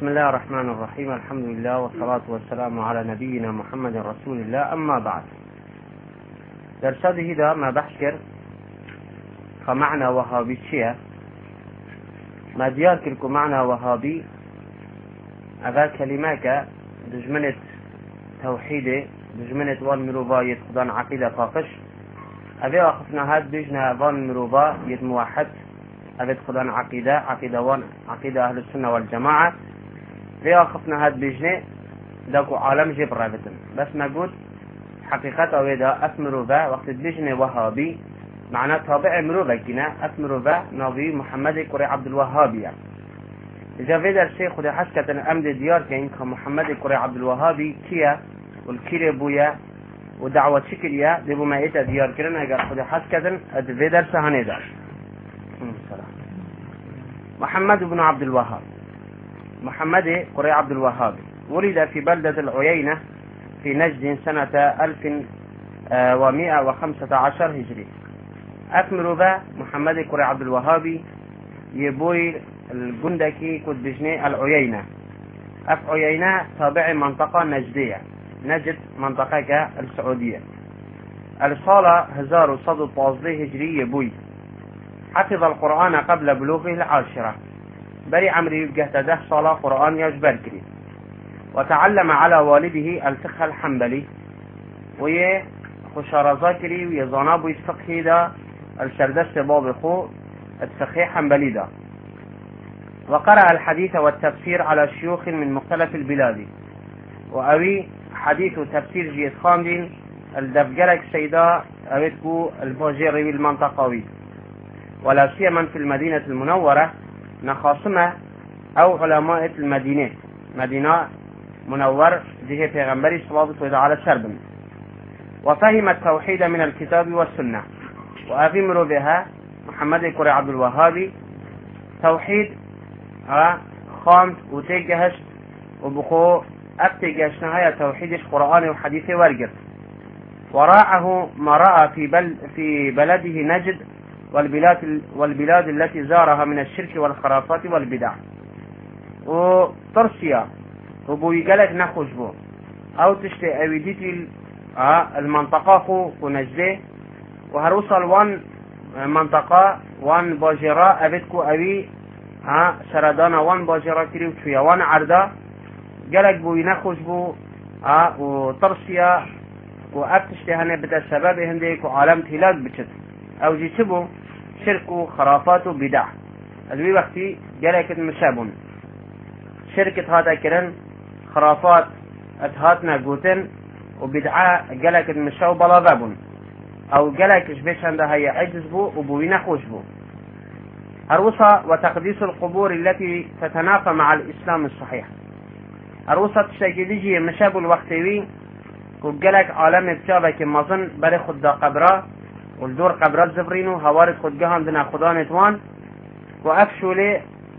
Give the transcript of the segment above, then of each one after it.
بسم الله الرحمن الرحيم. الحمد لله والصلاة والسلام على نبينا محمد رسول الله. أما بعد، درساده دا ما بحكر معنى وهابي شيء ما ديار كلكو معنى وهابي أغا كلماك دجمنة توحيدي دجمنة وان مروبا يتخدان عقيدة قاقش أبي أخفنا هاد بيجنا وان مروبا يتموحد أبي تخدان عقيدة وان عقيدة أهل السنة والجماعة أبي أخفنا هاد بيجنا داكو عالم جيب رابطن بس ما قلت حقيقة أويدا أثمروبا وقت بيجنا وهابي معناه تابع مروبا كنا أثمروبا نبي محمد كوري عبد الوهابي. إذا فيدا الشيخ خد حسكة أمد ديار كين كمحمد كوري عبد الوهابي كيا والكيري بويا ودعوة شكليا دبو ما إيتا ديار كرنا أجر خد حسكة فيدا سهنيدا. محمد بن عبد الوهاب محمد كوري عبد الوهاب ولد في بلدة العيينة في نجد سنة 1115 هجري. أثمروبا محمد كوري عبد الوهابي يبوي الجندكي كود بجني العيينة. عيينة تابع منطقة نجدية، نجد منطقة السعودية. الصالة 1113 هجري يبوي. حفظ القرآن قبل بلوغه العاشرة. بري عمري يبقى تده صلاة قرآن يجبر كري. وتعلم على والده الفقه الحنبلي ويه خشارة ذاكري ويزانابو الفقه دا الشردست باب خو الفقه حنبلي دا. وقرأ الحديث والتفسير على شيوخ من مختلف البلاد. وأوي حديث وتفسير جيد خاندين الدفجرك سيدا أويتكو الباجيري المنطقوي ولا سيما في المدينة المنورة نخاصمة أو علماء المدينة مدينة منور جهة پیغمبری صلى الله عليه وسلم. وفهم التوحيد من الكتاب والسنة. وأغمر بها محمد كوري عبد الوهابي توحيد خامت وتجهش وبقو أبتجهش نهاية توحيدش قرآن وحديث ورقر. وراعه ما رأى في بلده نجد والبلاد التي زارها من الشرك والخرافات والبدع. وترسيا وبويقالك نخوش بو أو تشتي أويديتي المنطقة خو نجده وهروصل وان منطقة وان باجراء أبتكو أوي سردانا وان باجراء كريو شوية وان عردا قالك بوي نخوش بو وترسيا وأبتشتي هنه بتا السبب هنديك وعالم تلاك بچت أو جيسبو شرك وخرافات وبدع الوي وقتي قالك المشابون شركة هذا كرن خرافات أتهاتنا قوتن وبدعاء قالك المشاو بلا بابون أو قالك إشبيش عندها هي عجز بو وبوين خوش بو. أروسا وتقديس القبور التي تتنافى مع الإسلام الصحيح. أروسا تشتاكي مشابو الوقتوي وقالك عالم بتابك مظن بري خد قبرا والدور قبرات زبرينو هوارد خد جهان دنا خدان توان وأفشو لي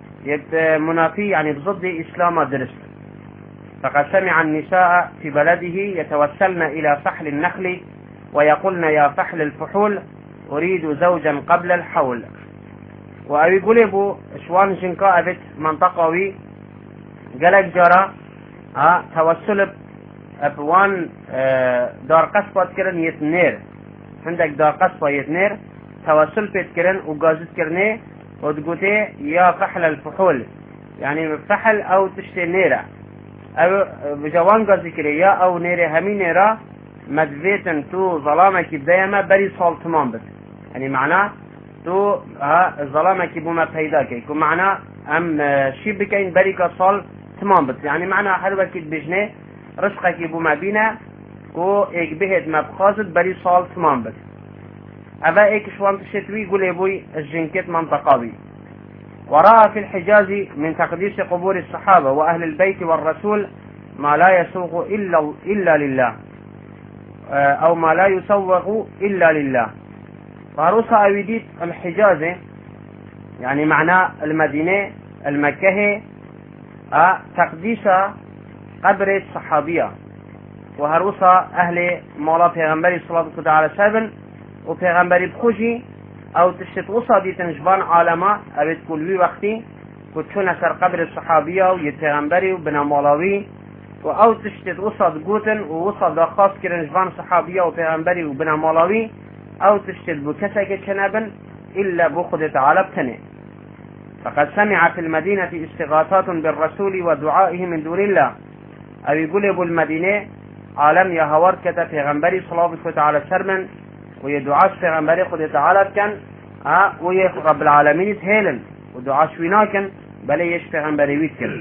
منافي يعني بضد إسلام درس. فقد سمع النساء في بلده يتوسلن إلى فحل النخل ويقولن يا فحل الفحول أريد زوجا قبل الحول. وأبي قلبو شوان جنكا أبت منطقوي قالك جرى توسل بوان دار قصبة كرن يتنير عندك دار قصبة يتنير توسل بيت كرن وقازت كرني وتقولي يا فحل الفحول يعني فحل أو تشتي نيرة أو بجوان قازي كريا أو نيرة همي نيرة مدفيتن تو ظلامك بدايما بري صال تمام بس يعني معناه تو ظلامك بما بيداك يكون معناه أم شيبكين بري كصال تمام بس يعني معناه حلوك بجنة رزقك بما بينا كو إيك بهد ما بخازد بري صال تمام بس أبا إيك شوان تشتوي يقول يبوي الجنكت منطقاوي. ورأى في الحجاز من تقديس قبور الصحابة وأهل البيت والرسول ما لا يسوغ إلا لله أو ما لا يسوغ إلا لله. فروسا أويديت الحجاز يعني معناه المدينة المكة تقديس قبر الصحابية وهروسا أهل مولا پیغمبر صلى الله عليه وسلم وپیغمبری بخوشی او تشت وصا دي تنجبان عالما ابد كل وقتي وتشون سر قبر الصحابية ويتغنبري وبنامالاوي او تشتت وصد قوتن ووصد خاص كرنجبان صحابية وبيغنبري وبنامالاوي او تشتت بكسك كنبن الا بخد تعالى بتنه. فقد سمع في المدينة استغاثات بالرسول ودعائه من دون الله. او يقول ابو المدينة عالم يا هوار كتا پیغمبری صلوات الله تعالى سرمن ويدعاش پیغمبری خود تعالى كان ويا رب العالمين تهيلن ودعاش ويناكن بل يش پیغمبری ويتكن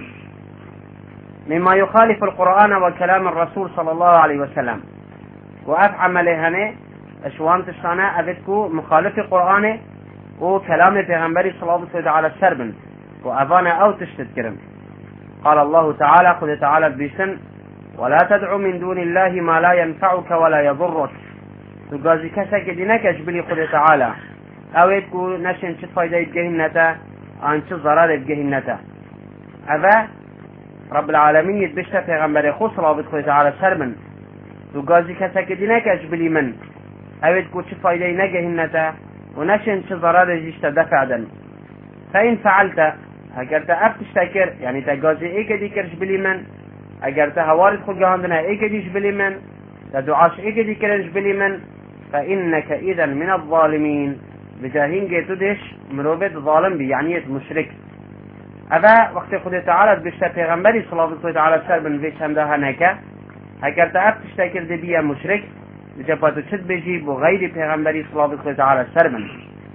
مما يخالف القرآن وكلام الرسول صلى الله عليه وسلم. وافعم لهنه اشوان تشتانا اذكو مخالف القرآن وكلام پیغمبری صلوات الله تعالى سرمن وافانا او تشتت كرم. قال الله تعالى خود تعالى بيسن ولا تدعو من دون الله ما لا ينفعك ولا يضرك. تقازي كسك دينكش بلي خود تعالى او يتكو نشن چه فايدة يتجهنتا عن چه ضرر يتجهنتا. هذا رب العالمين يتبشت في غنبري خو صلوات خود تعالى سرمن تقازي كسك دينكش بلي من او يتكو چه فايدة ينجهنتا ونشن چه ضرر يجيشت دفعدا. فإن فعلت هكذا افتشتكر يعني تقازي ايك ديكرش بلي من اگر ته هوارد خود جهاندنا ایکدیش بلی من تدعاش ایکدی کرنش بلی من فإنك إذا من الظالمين بجاهين جيتودش مروبت ظالم بي يعني مشرك. هذا وقت خود تعالى بشتا پیغمبری صلى الله عليه وسلم بيش هم ده هناك اگر ته تشتكر دي بيا مشرك بجباتو چد بيجي بغير پیغمبری صلى الله عليه وسلم.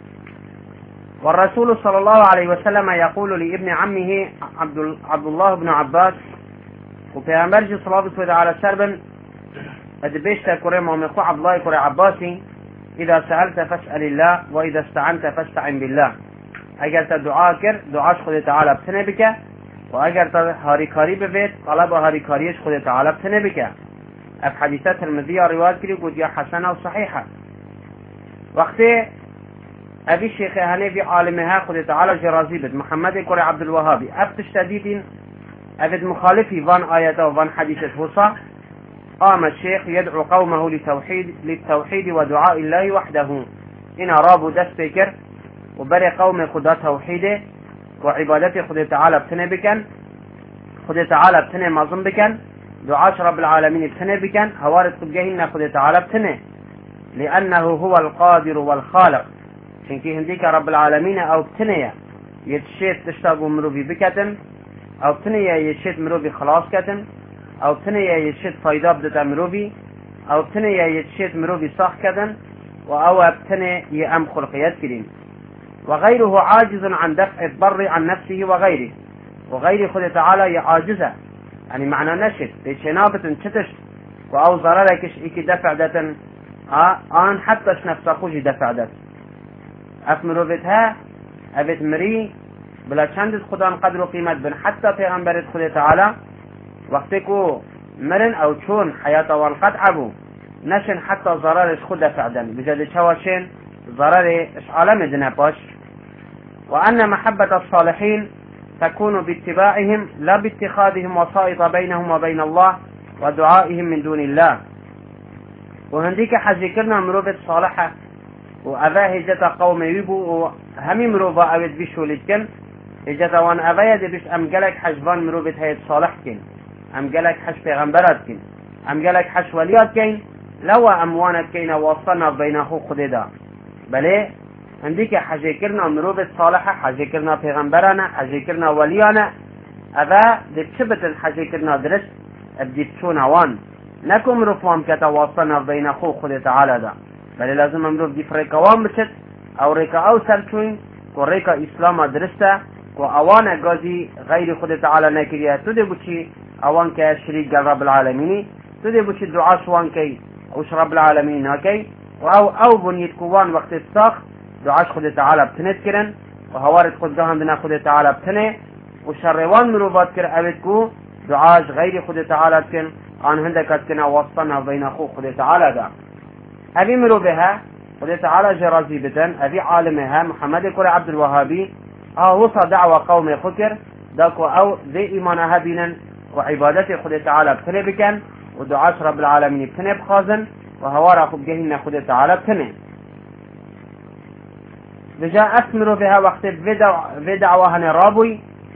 والرسول صلى الله عليه وسلم يقول لابن عمه عبد الله بن عباس وبيغمبر صلى الله عليه وسلم ادبيشتا كوري مامخو عبد الله كوري عباسي اذا سألت فاسأل الله واذا استعنت فاستعن بالله. اگر تدعا كر دعاش خود تعالى بتنه بك واگر هاريكاري ببيت طلب هاريكاريش خود تعالى بتنه بك. اف حديثات المذية روايات كري قد يا حسنة وصحيحة. وقت ابي الشيخ هنبي عالمها خود تعالى جرازي بد محمد كوري عبد الوهابي افتش تديد أفد مخالفي فان آياته وفان حديثة وصا. قام الشيخ يدعو قومه للتوحيد ودعاء الله وحده. إن رابو دست بكر وبري قوم خدا توحيده وعبادته خدا تعالى بتنه بكن خدا تعالى بتنه مظلم بكن دعاش رب العالمين بتنه بكن هوارد قبجهن خدا تعالى بتنه لأنه هو القادر والخالق. شنكي هنديك رب العالمين أو بتنه يتشيت تشتاقوا مروفي بكتن او تنيا يشت مروبي خلاص كتن او تنيا يشت فايدة بدت مروبي او تنيا يشت مروبي صح كتن او تنيا يأم خلقيات كريم. وغيره عاجز عن دفع الضر عن نفسه وغير خد تعالى يعاجزه يعني معنى نشت بشنابة تشتش او ضرركش ايكي دفع دتن ان حتىش نفسه خوشي دفع دت اف مروبتها ابت مري بلا چند خدا قدر و قیمت بن حتی پیغمبر خدا تعالی وقتی کو مرن او چون حیات والقطع بو نشن حتی ضررش خود دفعدن بجد چواشن ضرر اشعال مدنه باش. وأن محبة الصالحين تكون باتباعهم لا باتخاذهم وسائط بينهم وبين الله ودعائهم من دون الله. وهنديك حذكرنا مروبة صالحة وأذا هجة قوم يبو همي مروبة أود بشولدكن هجة وان أذا يدبش أم قلق حجبان مروبة هيد صالح كن أم قلق حج پیغمبرات كن أم قلق حج وليات كن لو أموانت كين وصلنا بينه خددا بله هنديك حذكرنا مروبة صالحة حذكرنا پیغمبرانا حذكرنا وليانا أذا دبشبت الحذكرنا درست أبديتشون وان نكم رفوام كتواصلنا بين خو خود تعالى دا بل لازم امروف دي فريقا وان بشت او ريقا او سرچوين و ريقا اسلام درسته و اوان غازي غير خود تعالى نكريا تدي بوشي اوان كا شريك رب العالمين تدي بوشي دعاش وان كي اوش رب العالمين هاكي و او بنيت كوان وقت الساخ دعاش خود تعالى بتنت كرن و هوارد خود دهندنا خود تعالى بتنه و شروان مروفات كر اويدكو دعاش غير خود تعالى كن عن هندك كنا وصلنا بين خو خود تعالى دا أبي مرو بها خود تعالى جرازي بتن أبي عالمها محمد كل عبد الوهابي وصى دعوة قوم خكر داكو أو ذي إيمانها بينا وعبادته خود تعالى بتنه بكن ودعاش رب العالمين بتنه بخازن وهوارا خب جهننا خود تعالى بتنه بجاء أسمرو بها وقت في دعوة هنرابوي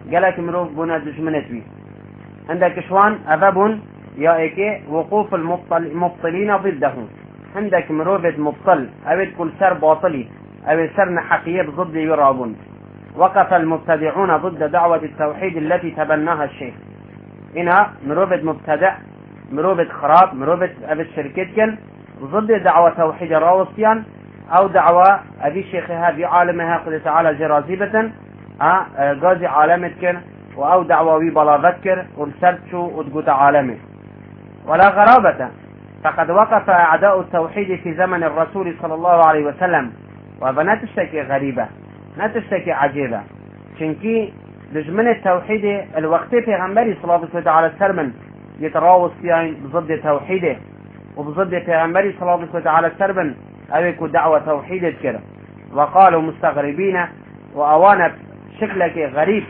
قالك مروف بنا دجمنتوي عندك شوان أذبون يا إيكي وقوف المبطلين ضده عندك مروفة مبطل أبد كل سر باطلي أبد سر حقيقي ضد يرابون وقف المبتدعون ضد دعوة التوحيد التي تبناها الشيخ هنا مروفة مبتدع مروفة خراب مروفة أبد شركتكن ضد دعوة توحيد الراوستيان أو دعوة أبي شيخ هذه عالمها قد تعالى جرازيبة قاضي عالمتكن أو دعوة بلاغتكر ورسلتشو وتقوت عالمه ولا غرابة فقد وقف أعداء التوحيد في زمن الرسول صلى الله عليه وسلم وهذا نتشتكي غريبة نتشتكي عجيبة شنكي لجمن التوحيد الوقت في غنبري صلى الله عليه وسلم يتراوص فيها بضد توحيده وبضد في غنبري صلى الله عليه وسلم أويكو دعوة توحيد كده وقالوا مستغربين وأوانا شكلك غريب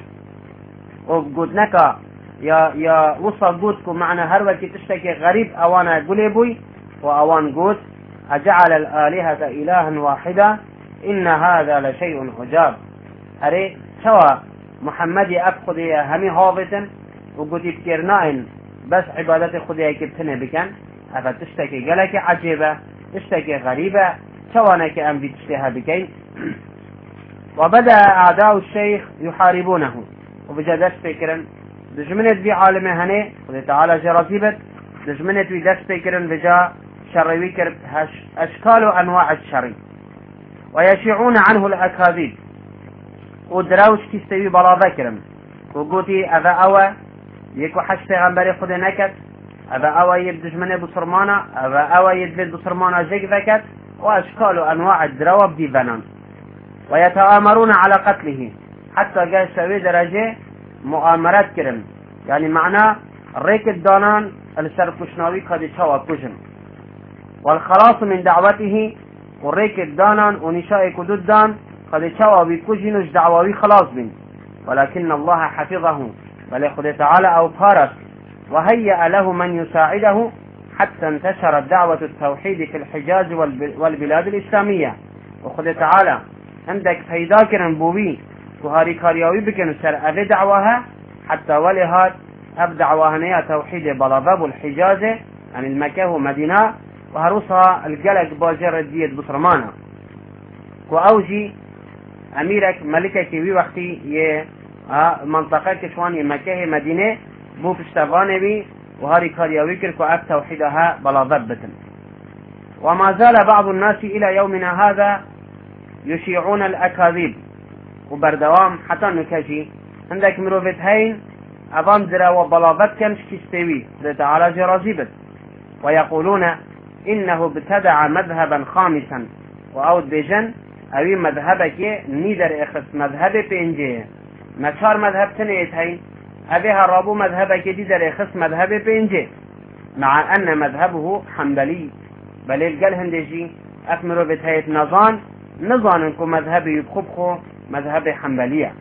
وقلناك يا وصل قوتكم معنا هروكي تشتكي غريب أوانا قليبوي وأوان قوت أجعل الآلهة إلها واحدا إن هذا لشيء عجاب أري شوى محمد أفقدي همي هابطا وقلت بكرنائن بس عبادة خدي كبتنا بكن أفا تشتكي قالك عجيبة تشتكي غريبة شوانك أم بتشتها بكين وبدأ أعداء الشيخ يحاربونه وبجدش فكرا دجمنت بي عالمه هني قد تعالى جراسيبت دجمنت بي دش فكرا بجا شروي كرب أشكال وأنواع الشر ويشيعون عنه الأكاذيب ودراوش كيستوي بلا ذكرم وقوتي أذا أوى يكو حش پیغمبر خود نكت أذا أوى يبدجمنه بصرمانا أذا أوى يدبد بصرمانا جيك ذكت وأشكال وأنواع الدرواب دي بنان ويتآمرون على قتله حتى قال سوي درجة مؤامرات كرم يعني معناه ريك الدانان السركشناوي قد شوى كشن والخلاص من دعوته وريك الدانان ونشاء كدودان قد شوى بكجنش دعوي خلاص بن ولكن الله حفظه بل خد تعالى أو فارس وهيأ له من يساعده حتى انتشرت دعوة التوحيد في الحجاز والبلاد الإسلامية وخد تعالى عندك فيداكرا بوبي وهاري كارياوي بكن سر أبي دعوها حتى ولهات أب دعوها نيا توحيد بلاباب الحجاز عن المكة ومدينة وهروسها الجلق باجر الدية بصرمانة وأوجي أميرك ملكك في وقتي يه منطقة كشواني مكة مدينة بو بشتغاني بي وهاري كارياوي كركو أب توحيدها بلاباب بتن وما زال بعض الناس إلى يومنا هذا يشيعون الأكاذيب وبردوام حتى نكجي عندك مروفت هين أظام درا وبلابت كان شكستوي لتعالى جرازيبت ويقولون إنه ابتدع مذهبا خامسا وأود بجن أوي مذهبك نيدر إخص مذهب بإنجيه نشار مذهب تنيت هين أبيها الرابو مذهبك ديدر إخص مذهب بإنجيه مع أن مذهبه حنبلي بل القل هندجي أكمرو بتهيت نظان انكم مذهبي يبخبخو مذهب حنبلية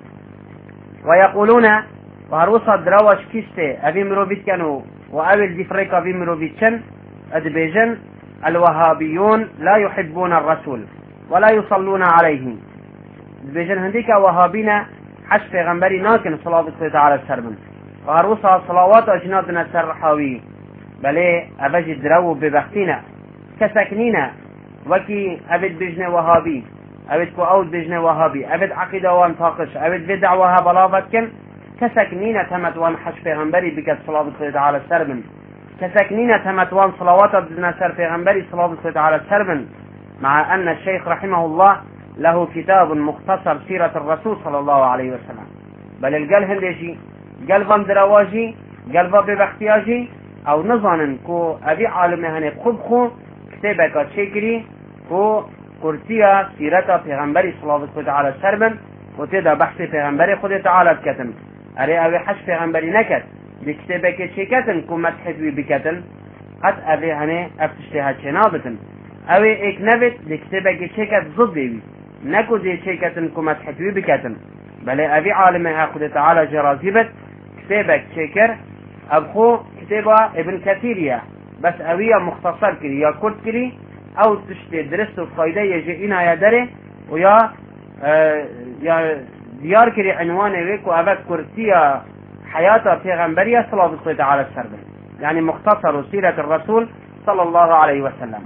ويقولون وهروسا دراوش كيستي أبي مروبيت كانوا وأول ديفريكا أبي مروبيتشن أدبيجن الوهابيون لا يحبون الرسول ولا يصلون عليه أدبيجن هنديك وهابينا حش پیغمبری ناکن صلاة الله على السرمن وهروسا صلوات أجنادنا سرحاوي بلي أبجي درو ببختينا كسكنينا وكي أبد بجنة وهابي أبد كؤود بجنة وهابي أبد عقيدة وان طاقش أبد بدع وها بلافتكن كسكنينة تمت وان حش پیغمبری بكت صلاة الله على السرمن كسكنينة تمت وان صلوات بدنا سر پیغمبری صلاة الله على السرمن مع أن الشيخ رحمه الله له كتاب مختصر سيرة الرسول صلى الله عليه وسلم بل القل هندشي قلبا درواجي قلبا ببختياجي أو نظانا كو أبي عالمه هنه خبخو كتابك تشكري كو كرسية سيرة پیغمبری صلى الله عليه وسلم وتدا بحث پیغمبری خود تعالى بكتن أري أبي حش پیغمبری نكت بكتابك تشكتن كو متحدوي بكتن قد أبي هنه أفتشتها تشنابتن أبي إيك نبت بكتابك تشكت ضدي نكو دي تشكتن كو متحدوي بكتن بل أبي عالمها خود تعالى جرازيبت كتابك تشكر أبخو كتابة ابن كثيرية بس أوية مختصر كري يا كرد كري أو تشتي درست الفايدة يجي إنا يا داري ويا يا ديار كري عنوان ويك وأبد كرسية حياة پیغمبرية صلى الله عليه وسلم، يعني مختصر سيرة الرسول صلى الله عليه وسلم.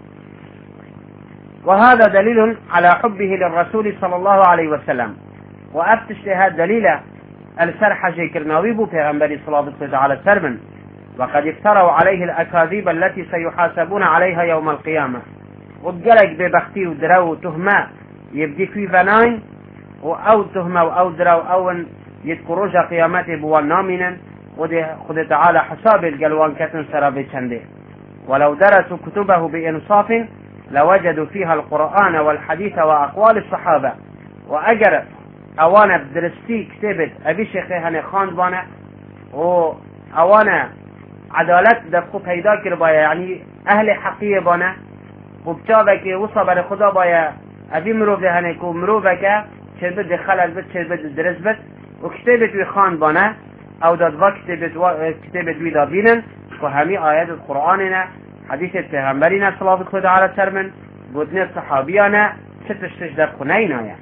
وهذا دليل على حبه للرسول صلى الله عليه وسلم. وأفتش لها دليل السرحة كرناوي بو پیغمبري صلى الله عليه وسلم، وقد افتروا عليه الأكاذيب التي سيحاسبون عليها يوم القيامة. وقالك ببختي ودرو وتهمة يبدي في فناين أو تهمة أو درو أو يذكروش قيامته بوانامنا، ودي خد تعالى حساب القلوان كتن سرابي چنده. ولو درسوا كتبه بإنصاف لوجدوا فيها القرآن والحديث وأقوال الصحابة. وأجر أوانا بدرستي كتبت أبي شيخي هني خاند بانا وأوانا عدالت دفقو پیدا کر بایا، يعني أهل حقية بانا وبتابك وصبر خدا بایا أبي مروف هني كو مروفك شربت خلل بت شربت درس بت وكتبت وخاند بانا أو دادوا كتبت ويدا بينن وهمي آيات القرآننا حديث پیغمبرنا صلى الله عليه وسلم قدنا الصحابيانا ستشتش دفقنينا يعني.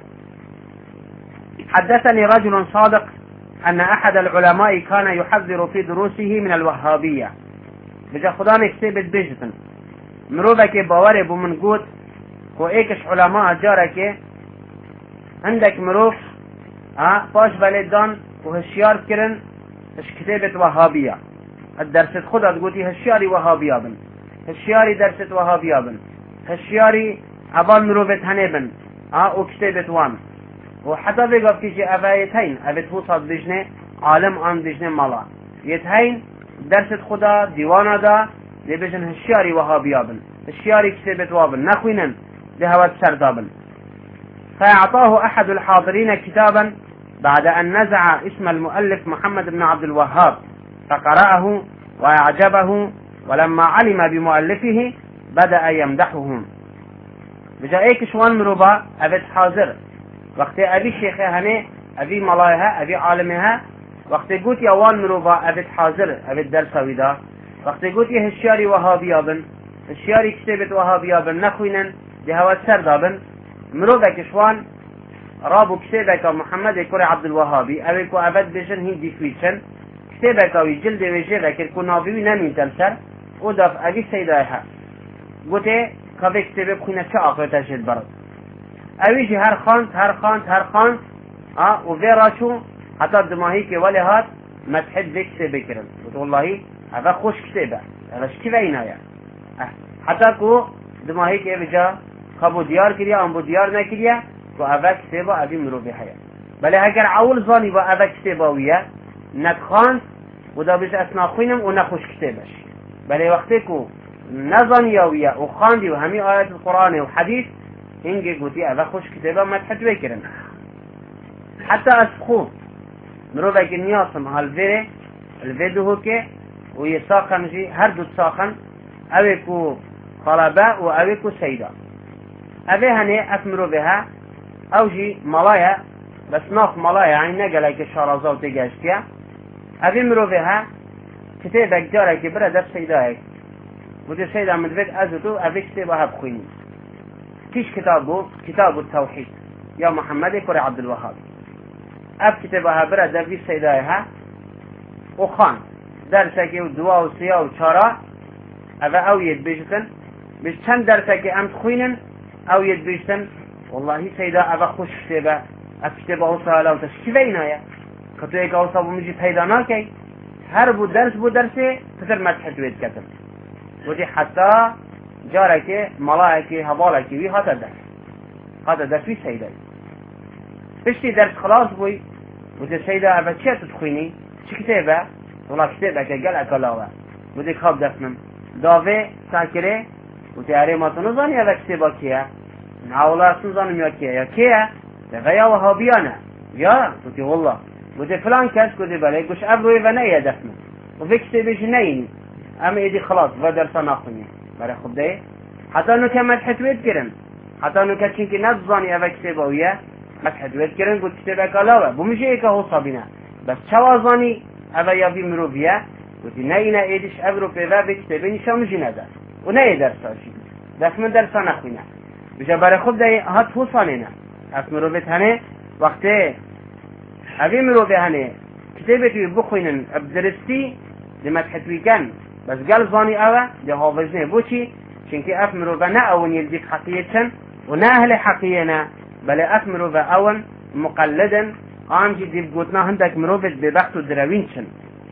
حدثني رجل صادق أن أحد العلماء كان يحذر في دروسه من الوهابية. بجا خدان اكتبت بيجتن مروبك باوري بمن قوت وإيكش علماء جارك عندك مروف باش بلدان وهشيار كرن اش كتبت وهابية. الدرس خدا تقولي هشياري وهابية بن، هشياري درست وهابية بن، هشياري عبان مروفت هنبن وكتبت وان. وحتى بيقف كيشي أفايتين أبت وصد بجنه عالم عن بجنه مالا يتهين درس خدا ديوانا دا دي بجن هشياري وهابيابن هشياري كتبت وابن نخوينن دهوات سردابن. فأعطاه أحد الحاضرين كتابا بعد أن نزع اسم المؤلف محمد بن عبد الوهاب فقرأه وأعجبه، ولما علم بمؤلفه بدأ يمدحهم. بجاء ايك شوان مروبا أبت حاضر وقت أبي شيخي هني أبي ملايها أبي عالمها، وقت قلت يوان مروبا أبت حاضر أبت درسا ودا، وقت قلت هشياري وهابيابن هشياري كتبت وهابيابن نخوينن دهوات سردابن مروبا كشوان رابو كتبك محمد كوري عبد الوهابي أبيكو أبت بجن هندي فيتشن كتبك ويجلد ويجيبك الكنابي نمين تلسر ودف أبي سيدايها قلت كابي كتبه بخينا شاقه تجد برد اویجی هر خاند و ویراشو حتی دماهی که ولی هات متحد بکسه بکرن و والله هذا خوش کتبه هذا شکوه اینایا حتی که دماهی که بجا خبو دیار کریا ام بو دیار نکریا و هذا کتبه ابی مروبی حیا. بله اگر عول زانی با هذا کتبه ویا نتخاند و دا بش اسنا خوینم و نخوش کتبش. بله وقتی که نزانی ویا و خاندی و همی آیات القرآن و حدیث هنگی گوتی اوه خوش کتابا مدحت بکرن. حتی اسخو مروفه که نیاسم هالویره الویدهو که و یه ساخن جی هر دو ساخن اوه کو طلبه و اوه کو سیده اوه هنه اف مروفه ها او جی ملایا بس ناف ملایا یعنی نگله که شارازا و تگشتیه اوه مروفه ها کتابه جاره که بره در سیده هک بوده سیده مدوید ازو تو اوه کتابه ها بخوینی. كيش كتابه؟ كتاب التوحيد يا محمد كوري عبد الوهاب. أب كتابها برا دربي سيدايها وخان درسك ودواء وسياء وشارع أبا أو يدبيجتن مش كان درسك أم تخوينن أو يدبيجتن والله سيدا أبا خوش كتابه أب كتابه وصالة وتشكيبينا يا كتويك أوصاب ومجي فيدانا كي هر بو درسي كتر مدحت ويد كتب ودي حتى جارك ملاك هبالك وي هذا درس في سيدة بشتي درس خلاص بوي وده سيدة أبا چه تدخيني چه كتابة والله كتابة كقل أكلاوة وده خاب دفنم داوه ساكره وده أري ما تنظاني أبا كتابة كيه نعولا سنظانم يا كيه يا كيه ده يا وهابيانا يا وده والله وده فلان كاس وده بلي قش أبروي ونأيه دفنم وفي كتابة جنيني أما يدي خلاص ودرسا ناخني برای خود ده حتی نو که مدحت وید کرن حتی نو که چینکه نزانی اوه کتابه ویه مدحت وید کرن گود کتابه کلاوه بمیشه ایکا حسابینه بس چوازانی اوه یاوی مروفیه گودی نه اینه ایدش ابرو پیوه به کتابه نشانوشی نده و نه ای درساشی دست من درسا نخوینه بشه برای خود ده هات حسانه نه از مروفیت هنه وقتی أبي مرو بهني كتابتي بخوينن بدرستي لما تحتوي كان بس قال زاني أوا ده حافظني بوشي شنكي أفمرو بنا أون يلديك حقيقة ونا أهل حقيقنا بل أفمرو بأون مقلدا آنجي دي بقوتنا هندك مروفت ببحث الدراوينشن.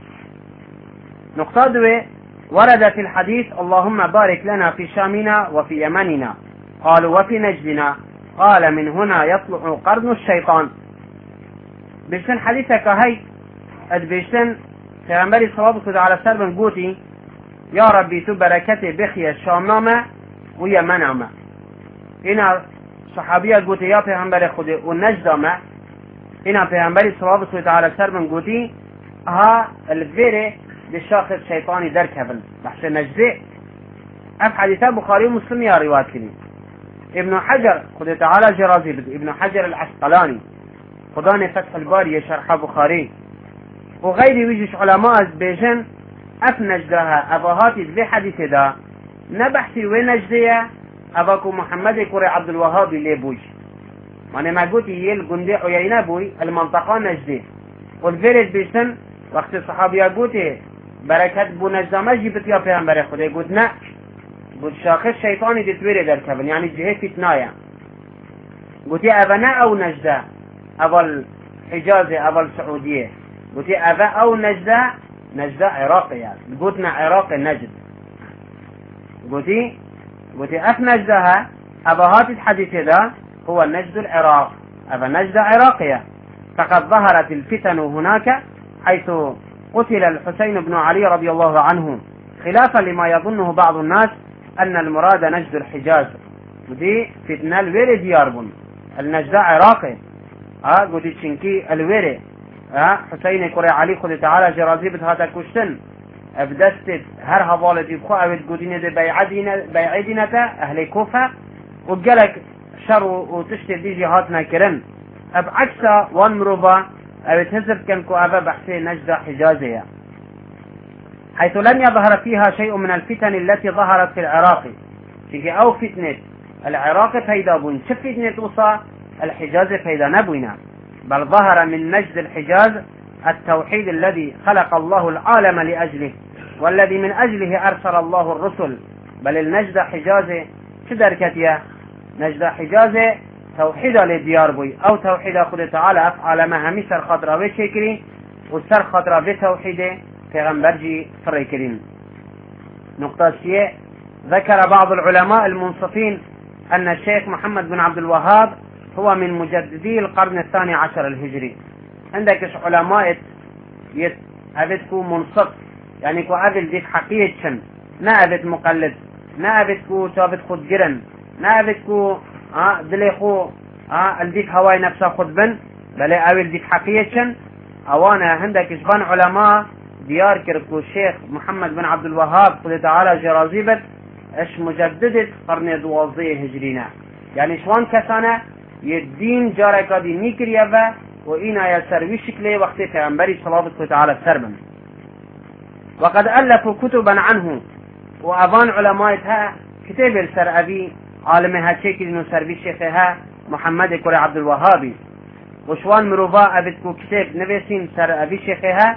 نقطة دوي ورد في الحديث اللهم بارك لنا في شامنا وفي يمننا قالوا وفي نجدنا قال من هنا يطلع قرن الشيطان. بيشتن حديثك هاي بيشتن پیغمبری صلوات خدا على سر قوتي يا ربي تو بركتي بخي شامنامه و يمنامه. اینا صحابيه قوتي يا پیغمبر خدا و نجدامه اینا پیغمبری صلوات خدا على سر قوتي ها الفيره للشاخص شيطاني دركبن بحث نجده. اف حديثة بخاري ومسلم يا روايات كني. ابن حجر خدا تعالى جرازي ابن حجر العسقلاني خداني فتح الباري شرح بخاري وغير ويجيش علماء بيجن اف نجدها ابهاتي في حديث دا نبحثي ونجدية اباكو محمد كوري عبد الوهاب اللي بوش ماني ما قلت يل قندي عيينا بوي المنطقة نجدي والفيرد بيشن وقت الصحابي قلت بركات بو نجدامه جيبت يا پیغمبر خدا قلت نا قلت شاخص شيطاني دتويري در كبن يعني جهة فتنايا قلت ابنا او نجده اول حجازي اول سعودية قلت ابا او نجده عراقي يعني قلتنا عراقي نجد قلت اف نجدها ابهات الحديث ده هو نجد العراق ابا نجد عراقية فقد ظهرت الفتن هناك حيث قتل الحسين بن علي رضي الله عنه خلافا لما يظنه بعض الناس ان المراد نجد الحجاز. ودي فتنة الويري دياربون النجد عراقي قلت شنكي الويري حسين كوري علي خود تعالى جرازي بتهاتا كشتن ابدستت هر هوالتي بخو اوید قدينة دي بيعيدينة اهل كوفة وقالك شر وتشتي دي جهاتنا كرن اب عكسا وان مروبا اوید هزب كان كو ابا بحثي نجد حجازية حيث لم يظهر فيها شيء من الفتن التي ظهرت في العراق تيجي او فتنة العراق فايدا بون شف فتنة وصا الحجاز فايدا نبوينا بل ظهر من نجد الحجاز التوحيد الذي خلق الله العالم لأجله والذي من أجله أرسل الله الرسل. بل النجد حجاز شدر كتيا نجد حجاز توحيد لديار بوي أو توحيد خود تعالى أفعال ما همي سر خضرا وشكري وسر خضرا بتوحيده في غنبرجي فريكرين. نقطة شيء ذكر بعض العلماء المنصفين أن الشيخ محمد بن عبد الوهاب هو من مجددي القرن الثاني عشر الهجري. عندك علماء أبدكو منصف يعني كو أبد ديك حقيقة نا أبد مقلد نا أبدكو تابد خود جرن نا أبدكو دليخو الديك هواي نفسه خود بن بل أبد ديك حقيقة أوانا عندك إشبان علماء ديار كركو الشيخ محمد بن عبد الوهاب خد تعالى جرازيبت اش مجددة قرن دوازده هجرينا يعني شوان كسانة يدين جاركا دي نيكريا و إنا يسروي شكله وقت پیغمبری صلوات الله تعالى سربن. وقد ألفوا كتبا عنه وأبان علماءها كتاب السر أبي عالمها شكل إنه سروي شيخها محمد كوري عبد الوهابي وشوان مروفا أبدكو كتاب نفسين سر أبي شيخها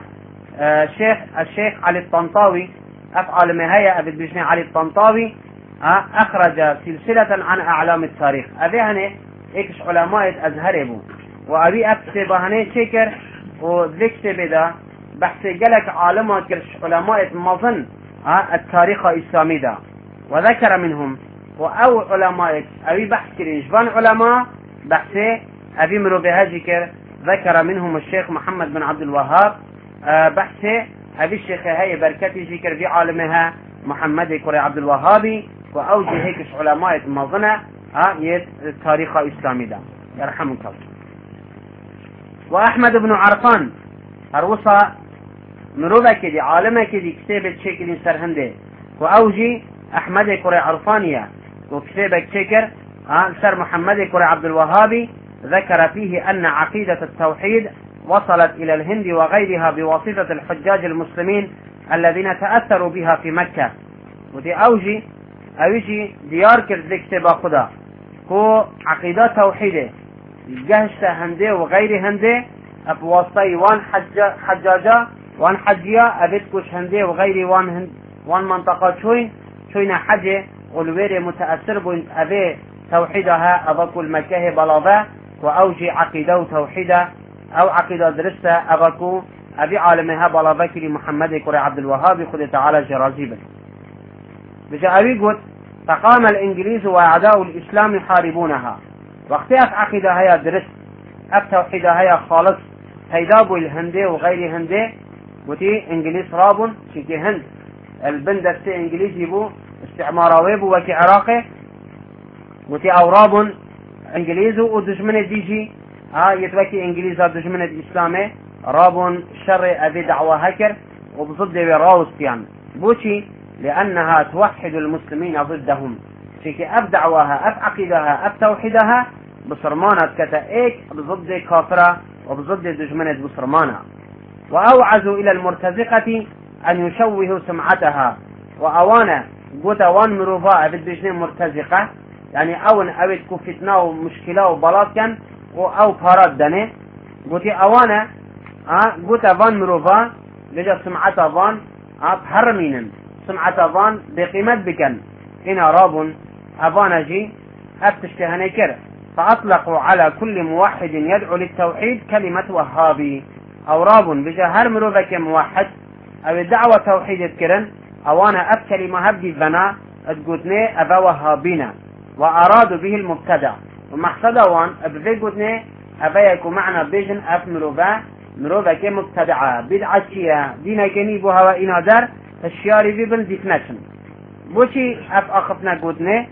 الشيخ علي الطنطاوي أفعال مهاية أبد بجني علي الطنطاوي أخرج سلسلة عن أعلام التاريخ. أبي هني إكش علماء أزهر بو وأبي أكتب هني شكر وذكت بدا بحث جلك عالمات كرش علماء مظن التاريخ الإسلامي دا وذكر منهم وأو علماء أبي بحث كريش بان علماء بحث أبي مرو بهاجكر ذكر منهم الشيخ محمد بن عبد الوهاب بحث أبي الشيخ هاي بركتي ذكر في عالمها محمد كوري عبد الوهابي وأوجه هيك علماء مظنة التاريخ الإسلامي دا يرحمك الله. وأحمد بن عرفان أروصى مروبة كدي عالمة كدي كتابة شكل سرهنده وأوجي أحمد كوري عرفانية وكتابة شكر سر محمد كوري عبد الوهابي ذكر فيه أن عقيدة التوحيد وصلت إلى الهند وغيرها بواسطة الحجاج المسلمين الذين تأثروا بها في مكة. ودي أوجي ديار كردك تبا خدا كو عقيدة توحيدة جهشت هنده وغير هنده بواسطة وان حجاجة وان حجية أبيت كوش هندي وغيري وان منطقة شوين حجة والويري متأثر بون أبي توحيدها أباكو المكاه بلابا وأوجي عقيدة وتوحيدة أو عقيدة درسة أباكو أبي عالمها بلابا كلي محمد كري عبد الوهاب خد تعالى جرازيبه بجا أبي قلت فقام الإنجليز وأعداء الإسلام يحاربونها واختلاف عقيدة هيا درس أب توحيدة هيا خالص هيدابو الهندي وغير هندي وتي إنجليز رابون شكي هند البندر تي إنجليز يبو استعماراوي بو وكي عراقي وتي أورابون إنجليز ودجمن ديجي يتوكي إنجليز دجمن الإسلامي رابون شر أبي دعوة هكر وبضد براوستيان بوشي لأنها توحد المسلمين ضدهم شكي أب دعواها أب عقيدها أب توحيدها بصرمانة كتائك بضد كافرة وبضد دجمنة بصرمانة وأوعزوا إلى المرتزقة أن يشوهوا سمعتها وأوانا قوت أوان مروفاء بالدجنين مرتزقة يعني أون أبد كفتنا ومشكلة وبلاط كان أو فارات داني قوتي أوانا قوت أوان مروفاء لجا سمعتها فان بحرمينن سمعة ظان بقيمة بكن إن راب أفانجي أبتشتهني كر فأطلقوا على كل موحد يدعو للتوحيد كلمة وهابي أو راب بجهر مروفك موحد أو الدعوة توحيد الكرن أوانا أب كلمة هبدي بنا أتقودني أبا وهابينا وأرادوا به المبتدع ومحصد وان أبذي قودني أبا يكو معنا بيجن أب مروفك مبتدعة بدعة شيئا دينا كنيبو هوا إنا در الشياري بيبن ديفنشن بوشي أب أخفنا قدني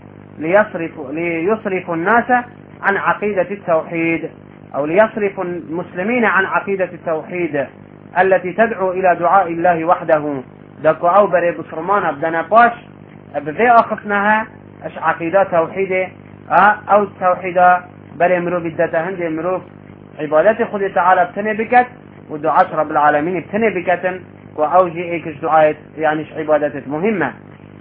ليصرف الناس عن عقيدة التوحيد أو ليصرف المسلمين عن عقيدة التوحيد التي تدعو إلى دعاء الله وحده دكو أو بري بصرمان أبدنا باش أبذي أخفناها أش عقيدة توحيد أو التوحيد بري مروف الداتا هندي مروف عبادة خد تعالى بتني بكت ودعاء رب العالمين بتني بكتن وأوجي إيكش دعاية يعني عبادات مهمة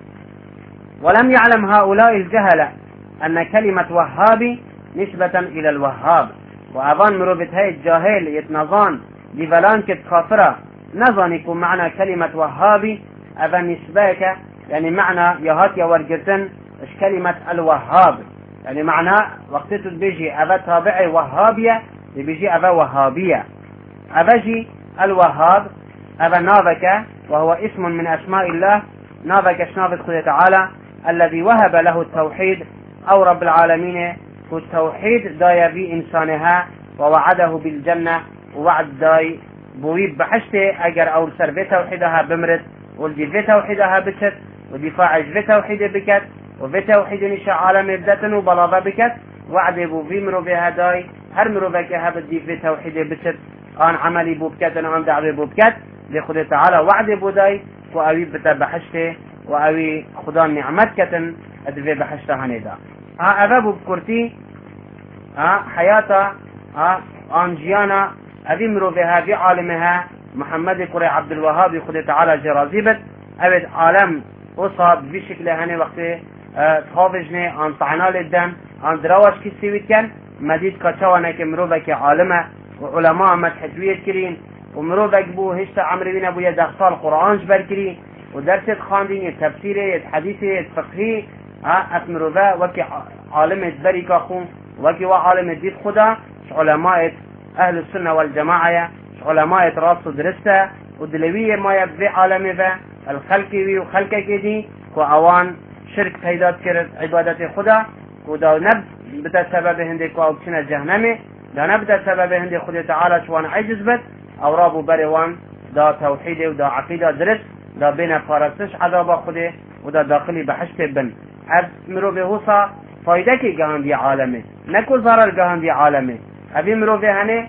ولم يعلم هؤلاء الجهلة أن كلمة وهابي نسبة إلى الوهاب وأظن مروبت هاي الجاهل يتنظان لفلان كتخافرة نظن يكون معنى كلمة وهابي أظن نسبك يعني معنى يهات يورقتن إش كلمة الوهاب يعني معنى وقتت بيجي أبا تابعي وهابية بيجي أبا وهابية أبجي الوهاب أبا نافك وهو اسم من أسماء الله نافك شنافت خذ تعالى الذي وهب له التوحيد أو رب العالمين والتوحيد داي في إنسانها ووعده بالجنة ووعد داي بويب بحشته أجر أو سر في توحيدها بمرد والدي في توحيدها بكت ودفاع في توحيد بكت وفي توحيد نشاء عالم بدة وبلاغة بكت وعد بو في مرو بها داي هر مرو بكها بدي في توحيد بكت آن عملي بوبكت آن دعوة بوبكت لخد تعالى وعد بوداي وأوي بتا بحشته وأوي خدا نعمت كتن أدفي بحشته هنيدا أبابو بكرتي حياتا أنجيانا أبي مروفها بعالمها محمد كري عبد الوهاب خد تعالى جرازيبت أبد عالم أصاب بشكل هني وقت تخافجني أن طعنا للدم أن دراوش كسيويت كان مديد كتوانا كمروفك عالمة وعلماء متحجوية كرين ومروفك بو هشتا عمري بين ابو يدخصال قرآن جبر كري ودرسة خاندين يتفسيري يتحديثي يتفقهي أتمروفا وكي عالم بريكا خون وكي وعالم ديد خدا علماء أهل السنة والجماعة علماء راس درسة ودلوية ما يبذي عالمي فا الخلقي وخلقك دي وأوان شرك تيدات كرت عبادة خدا ودا نبت بتا سبب هندي كواوكسنا جهنمي دا نبت سبب هندي خدا تعالى شوان عجز بت او رابو بروان دا توحيد ودا عقيدة درس دا بين فارسش عذاب خده ودا داخلي بحشت بن اب مرو بهوصا فايدة كي جهان دي عالمي نكو ضرر جهان دي عالمي ابي مرو بهاني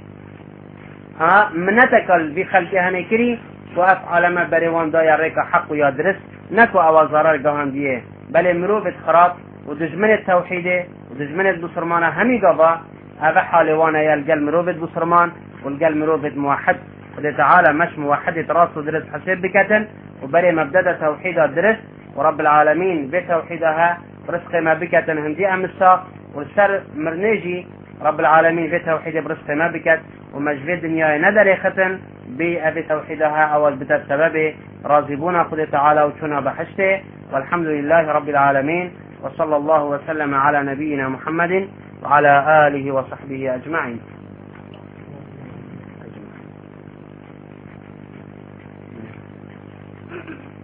منتكل بخلق هاني كري وأف عالم بروان دا يريك حق يا درس نكو او ضرر جهان ديه بل مرو بتخراب ودجمن التوحيد ودجمن البصرمان همي قضا هذا حالوانا يلقى المروفد بصرمان والقى المروفد موحد قد تعالى مش موحد راسه درس حسيب بكتن وبري مبدأ توحيد الدرس ورب العالمين بتوحيدها برزق ما بكتن هندي أمسا والسر مرنيجي رب العالمين بتوحيد برزق ما بكت ومجفي الدنيا ندر ختن بأبي توحيدها أول بتر سبب راضبونا خد تعالى وشنا بحشته. والحمد لله رب العالمين، وصلى الله وسلم على نبينا محمد وعلى آله وصحبه أجمعين.